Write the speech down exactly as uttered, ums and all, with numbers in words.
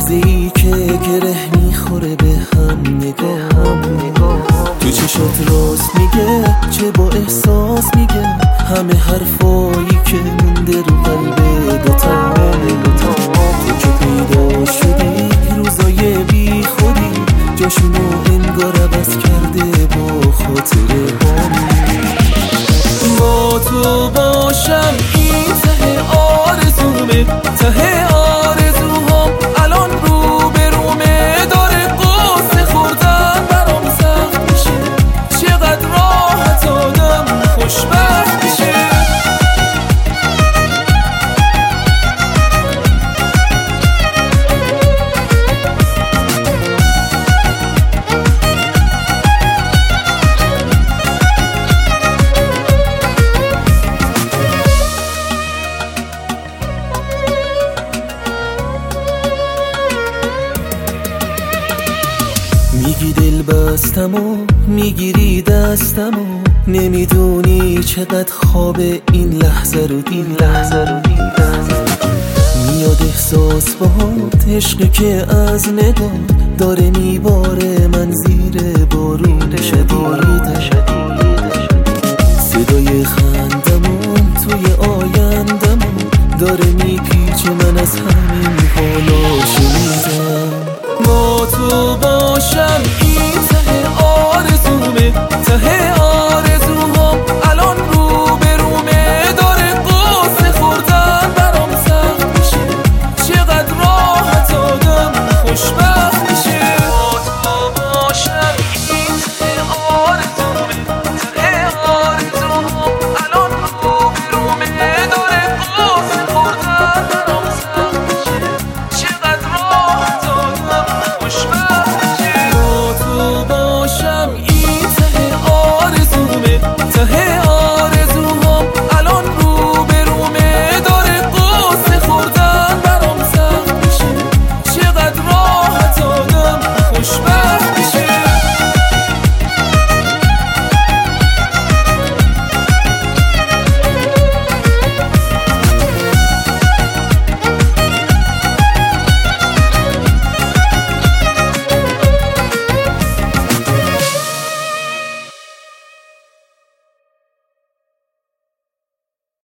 لحظه ای که گره میخوره به هم نگاه، تو چشات راست میگه چه با احساس میگه، همه حرفایی که مونده رو قلب دوتا. تو که پیدا شدی روزای بی خودی جاشونو انگار عوض کرده با خاطره هامی. با تو باشم این ته آرزومه، ته آرزوهام الان رو به رومه، داره قصه خوردن برام سخت میشه، چقدر راحت آدم خوشبخت میشه. میگی دل بستم و میگیری دستم و نمیدونی چقدر خواب این لحظه رو این لحظه رو دیدم. میاد احساس باهات عشقی که از نگاه داره میباره من زیر بارون شدید.